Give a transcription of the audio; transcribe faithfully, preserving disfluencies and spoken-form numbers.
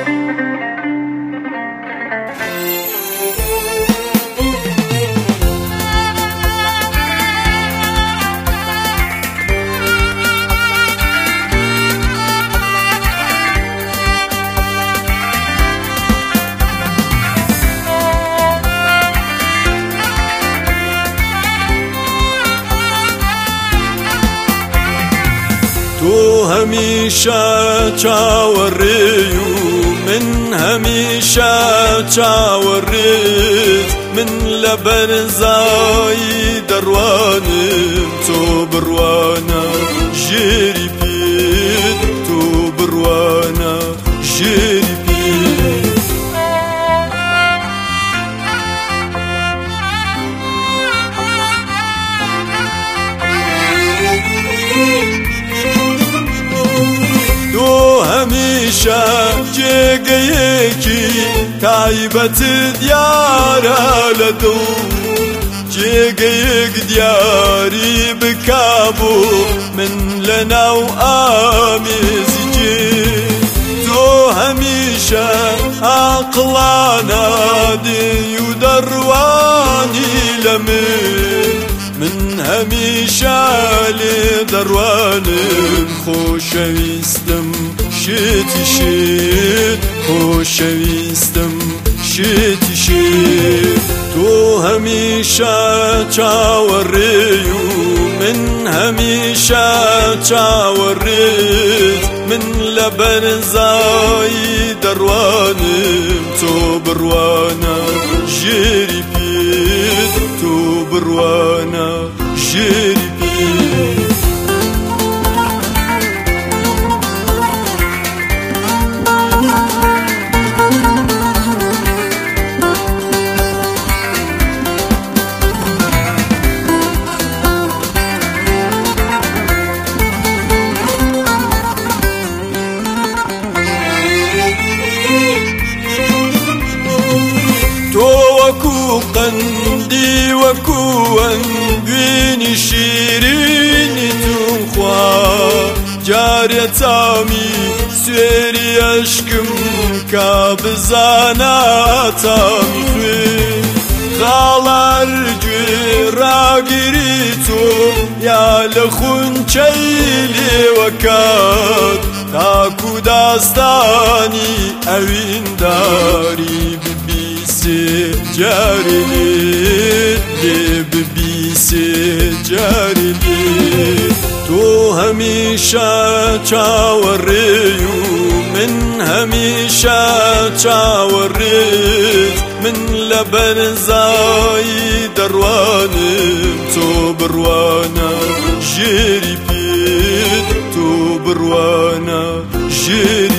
تو همیشه چاوری من همیشه چاوری من لبرزای دروانم تو بروانا جری بید تو بروانا جری بید تو همیشه جگیکی تایبت دیاره لدو جگیک دیاری بکابو من لناو آمیزی تو همیشه عقلانا دیو دروانی لمن من همیشه لدروانم خوشویستم شتی شد خوشویستم شتی شد تو همیشه چاوری من همیشه چاوری من لبرزای دروانم تو بروانا جری بید تو بروانا جری بید وكو قندي وكو انقويني شيريني تنخوا جارية تامي سويري اشكم كابزانا تامي خوي خالار جويرا قريتو يا لخون چيلي وكاد تاكو داستاني اوين داري جاري لي ببيسي جاري لي تو همیشه چاوری من همیشه چاوری من لبرزای دروانم تو بروانا جری بید تو بروانا جری